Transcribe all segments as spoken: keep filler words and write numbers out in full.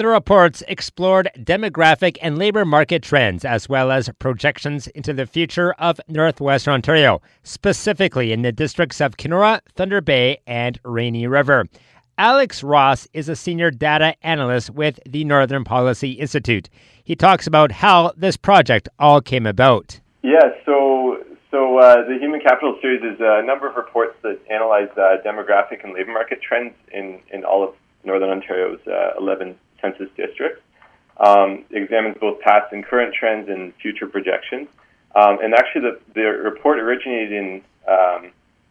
The reports explored demographic and labor market trends, as well as projections into the future of Northwestern Ontario, specifically in the districts of Kenora, Thunder Bay, and Rainy River. Alex Ross is a senior data analyst with the Northern Policy Institute. He talks about how this project all came about. Yeah, so so uh, the Human Capital Series is a number of reports that analyze uh, demographic and labor market trends in, in all of Northern Ontario's uh, eleven census districts. Um, examines both past and current trends and future projections. Um, and actually, the, the report originated in, um,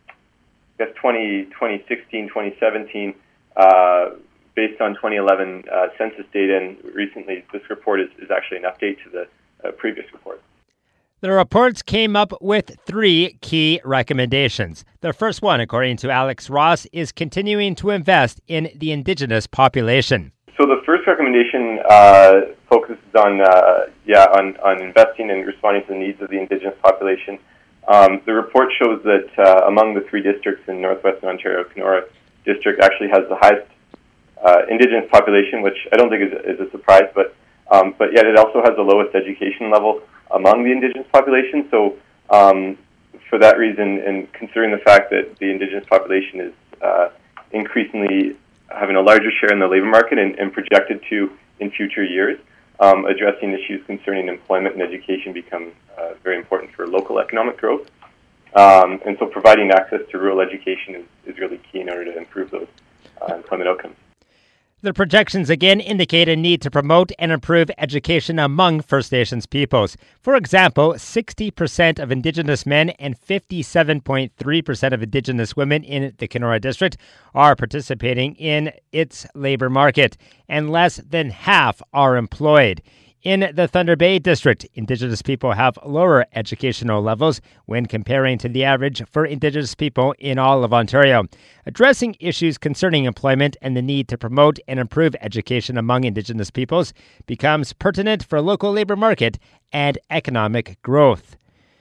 I guess, twenty sixteen, twenty seventeen, uh, based on twenty eleven uh, census data. And recently, this report is, is actually an update to the uh, previous report. The reports came up with three key recommendations. The first one, according to Alex Ross, is continuing to invest in the Indigenous population. So the first recommendation uh, focuses on uh, yeah on, on investing and responding to the needs of the Indigenous population. Um, the report shows that uh, among the three districts in Northwestern Ontario, Kenora District actually has the highest uh, Indigenous population, which I don't think is, is a surprise, but um, but yet it also has the lowest education level among the Indigenous population. So um, for that reason, and considering the fact that the Indigenous population is uh, increasingly having a larger share in the labor market and, and projected to in future years, um, addressing issues concerning employment and education become uh, very important for local economic growth. Um, and so providing access to rural education is, is really key in order to improve those uh, employment outcomes. The projections again indicate a need to promote and improve education among First Nations peoples. For example, sixty percent of Indigenous men and fifty-seven point three percent of Indigenous women in the Kenora District are participating in its labor market, and less than half are employed. In the Thunder Bay District, Indigenous people have lower educational levels when comparing to the average for Indigenous people in all of Ontario. Addressing issues concerning employment and the need to promote and improve education among Indigenous peoples becomes pertinent for local labor market and economic growth.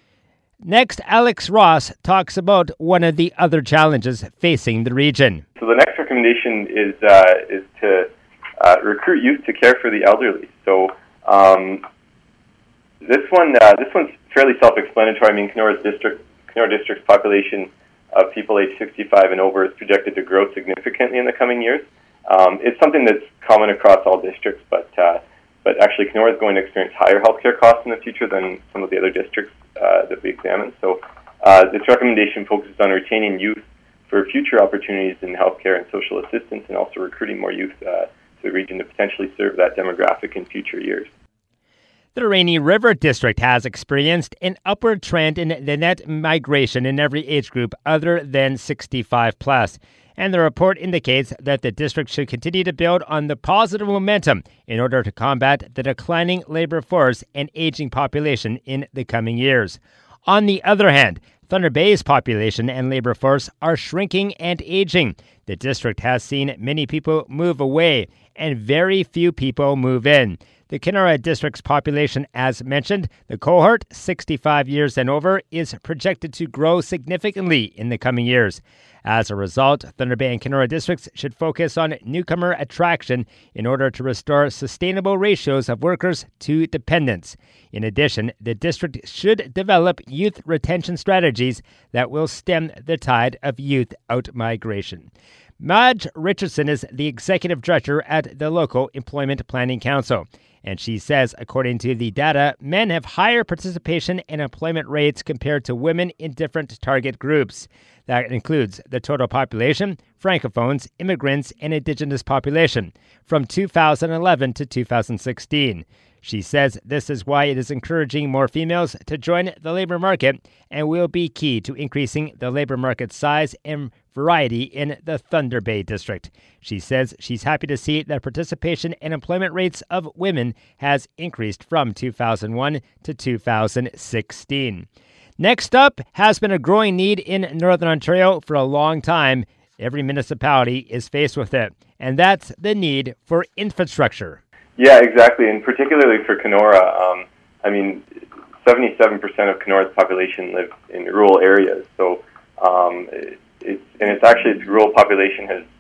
Next, Alex Ross talks about one of the other challenges facing the region. So the next recommendation is uh, is to uh, recruit youth to care for the elderly. So Um, this one, uh, this one's fairly self-explanatory. I mean, Kenora's district, Kenora District's population of people aged sixty-five and over is projected to grow significantly in the coming years. Um, it's something that's common across all districts, but uh, but actually, Kenora is going to experience higher healthcare costs in the future than some of the other districts uh, that we examined. So, uh, this recommendation focuses on retaining youth for future opportunities in healthcare and social assistance, and also recruiting more youth Uh, to the region to potentially serve that demographic in future years. The Rainy River District has experienced an upward trend in the net migration in every age group other than sixty-five plus. And the report indicates that the district should continue to build on the positive momentum in order to combat the declining labor force and aging population in the coming years. On the other hand, Thunder Bay's population and labor force are shrinking and aging. The district has seen many people move away and very few people move in. The Kenora District's population, as mentioned, the cohort, sixty-five years and over, is projected to grow significantly in the coming years. As a result, Thunder Bay and Kenora Districts should focus on newcomer attraction in order to restore sustainable ratios of workers to dependents. In addition, the district should develop youth retention strategies that will stem the tide of youth out-migration. Madge Richardson is the executive director at the local Employment Planning Council. And she says, according to the data, men have higher participation and employment rates compared to women in different target groups. That includes the total population, Francophones, immigrants, and Indigenous population from two thousand eleven to two thousand sixteen. She says this is why it is encouraging more females to join the labor market and will be key to increasing the labor market size and variety in the Thunder Bay District. She says she's happy to see that participation and employment rates of women has increased from two thousand one to two thousand sixteen. Next up has been a growing need in Northern Ontario for a long time. Every municipality is faced with it, and that's the need for infrastructure. Yeah, exactly, and particularly for Kenora. Um, I mean, seventy-seven percent of Kenora's population live in rural areas, so um, it, it's and it's actually its rural population has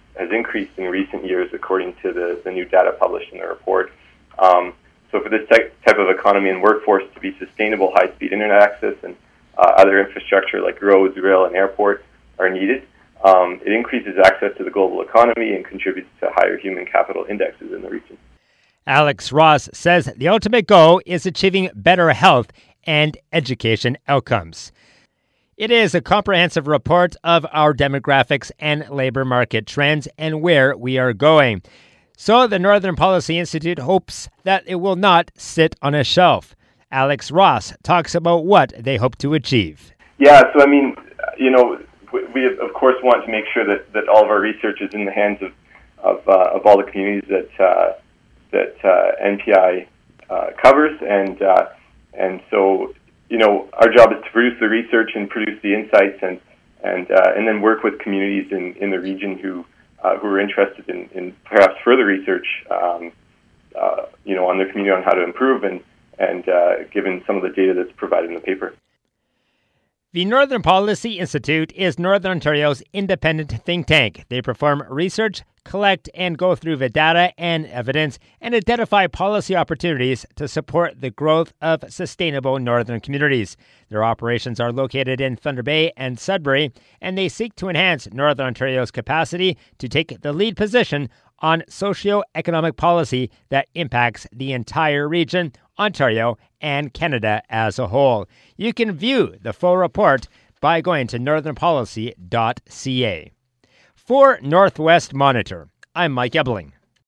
has increased in recent years, according to the, the new data published in the report. Um, so for this type of economy and workforce to be sustainable, high-speed internet access and uh, other infrastructure like roads, rail, and airports are needed. Um, it increases access to the global economy and contributes to higher human capital indexes in the region. Alex Ross says the ultimate goal is achieving better health and education outcomes. It is a comprehensive report of our demographics and labor market trends and where we are going. So the Northern Policy Institute hopes that it will not sit on a shelf. Alex Ross talks about what they hope to achieve. Yeah, so I mean, you know, we of course want to make sure that, that all of our research is in the hands of of, uh, of all the communities that uh, that uh, N P I uh, covers, and uh, and so you know our job is to produce the research and produce the insights, and and uh, and then work with communities in, in the region who uh, who are interested in, in perhaps further research, um, uh, you know, on their community on how to improve, and and uh, given some of the data that's provided in the paper. The Northern Policy Institute is Northern Ontario's independent think tank. They perform research, collect and go through the data and evidence, and identify policy opportunities to support the growth of sustainable northern communities. Their operations are located in Thunder Bay and Sudbury, and they seek to enhance Northern Ontario's capacity to take the lead position on socio-economic policy that impacts the entire region, Ontario, and Canada as a whole. You can view the full report by going to northern policy dot c a. For Northwest Monitor, I'm Mike Ebling.